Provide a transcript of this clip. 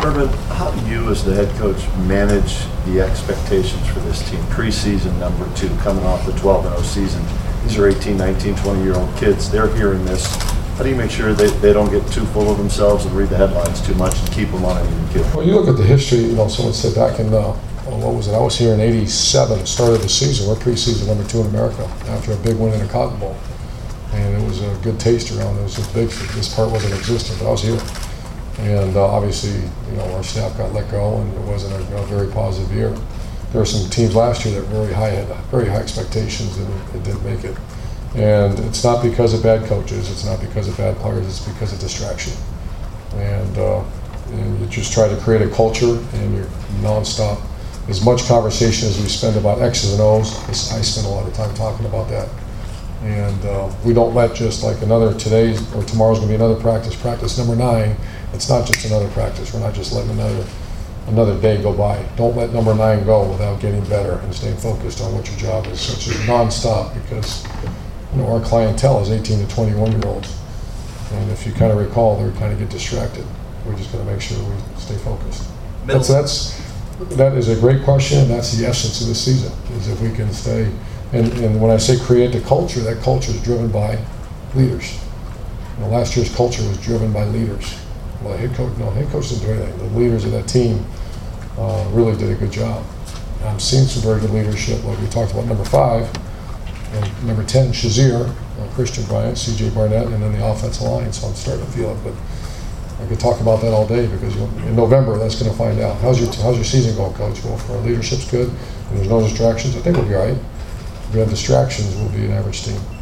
Herman, how do you as the head coach manage the expectations for this team? Preseason number 2, coming off the 12-0 season. These are 18, 19, 20-year-old kids. They're hearing this. How do you make sure they don't get too full of themselves and read the headlines too much and keep them on an even keel? Well, you look at the history, someone said back in, what was it? I was here in '87, started the season. We're preseason number 2 in America after a big win in the Cotton Bowl. And it was a good taste around. It was a big, this part wasn't existing, but I was here. And obviously, our staff got let go, and it wasn't a very positive year. There were some teams last year that had very high expectations, and it didn't make it. And it's not because of bad coaches, it's not because of bad players, it's because of distraction. And you just try to create a culture, and you're nonstop. As much conversation as we spend about X's and O's, I spend a lot of time talking about that. And we don't let just like today's or tomorrow's going to be another practice number 9. It's not just another practice. We're not just letting another day go by. Don't let number 9 go without getting better and staying focused on what your job is. So it's just nonstop, because our clientele is 18 to 21-year-olds. And if you kind of recall, they kind of get distracted. We're just going to make sure we stay focused. That is a great question, and that's the essence of this season, is if we can stay. And when I say create the culture, that culture is driven by leaders. Last year's culture was driven by leaders. Well, the head coach didn't do anything. The leaders of that team really did a good job. I'm seeing some very good leadership, like we talked about number 5, and number 10, Shazier, Christian Bryant, C.J. Barnett, and then the offensive line. So I'm starting to feel it, but I could talk about that all day, because in November that's going to find out. How's your season going, Coach? Well, if our leadership's good and there's no distractions, I think we'll be all right. If we have distractions, we'll be an average team.